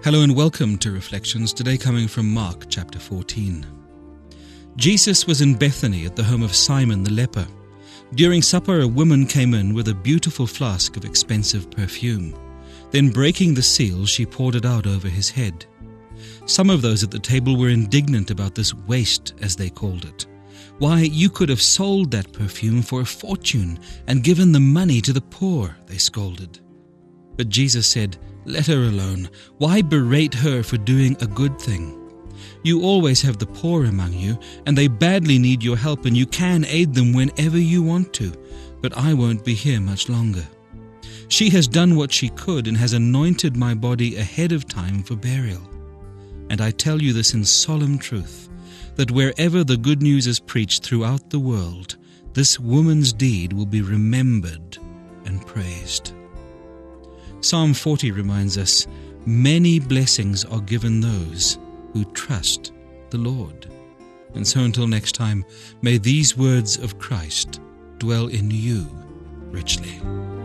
Hello and welcome to Reflections, today coming from Mark chapter 14. Jesus was in Bethany at the home of Simon the leper. During supper, a woman came in with a beautiful flask of expensive perfume. Then breaking the seal, she poured it out over his head. Some of those at the table were indignant about this waste, as they called it. "Why, you could have sold that perfume for a fortune and given the money to the poor," they scolded. But Jesus said, "Let her alone. Why berate her for doing a good thing? You always have the poor among you, and they badly need your help, and you can aid them whenever you want to, but I won't be here much longer. She has done what she could and has anointed my body ahead of time for burial. And I tell you this in solemn truth, that wherever the good news is preached throughout the world, this woman's deed will be remembered and praised." Psalm 40 reminds us, many blessings are given those who trust the Lord. And so until next time, may these words of Christ dwell in you richly.